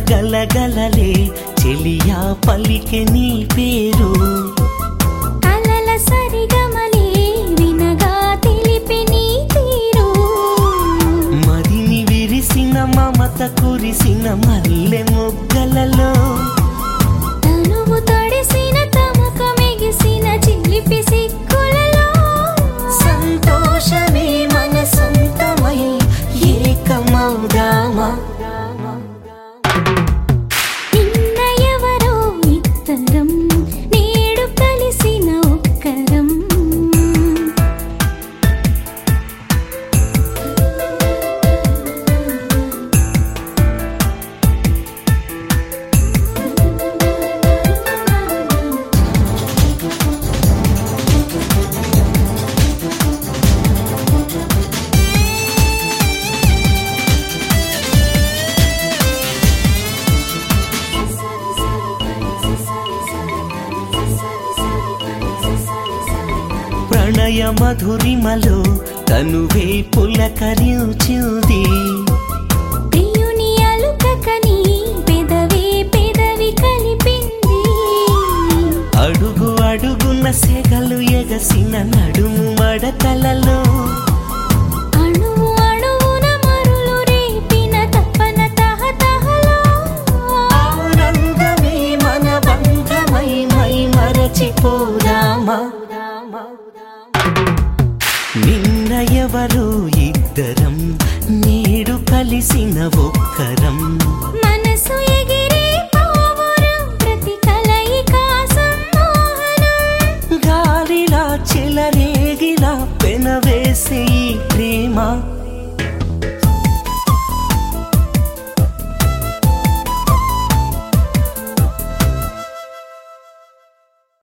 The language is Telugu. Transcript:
గలగలలే చెలియా పలికె నీ పేరు అలల సరిగమలే వినగా తెలిపి నీ తీరు మదిని విరిసిన మమత కురిసిన మల్లె మొగ్గలలో తనువు తడిసిన తమక మెగిసిన చిలిపి సిక్కులలో సంతోషమే మన సొంతమై ఏకమౌదామా నిన్న ఎవరో ఇద్దరం నేడు కలిసిన ఒక్కరం ప్రణయ మధురిమలో తనువే పులకరించింది ప్రియుని అలుకకని పెదవే పెదవి కలిపింది అడుగు అడుగున సెగలు ఎగసిన నడుము మడతలలో అణువు అణువున మరులు రేపిన తపన తహతహలో ఆనందమే మన బంధమై మై మరచిపోదామా నిన్న ఎవరు ఇద్దరం నేడు కలిసిన ఒక్కరం మనసు ఎగిరే పావురం ప్రతి కలయిక సమ్మోహనం గాలిలా చెలరేగిలా పెనవేసే ఈ ప్రేమ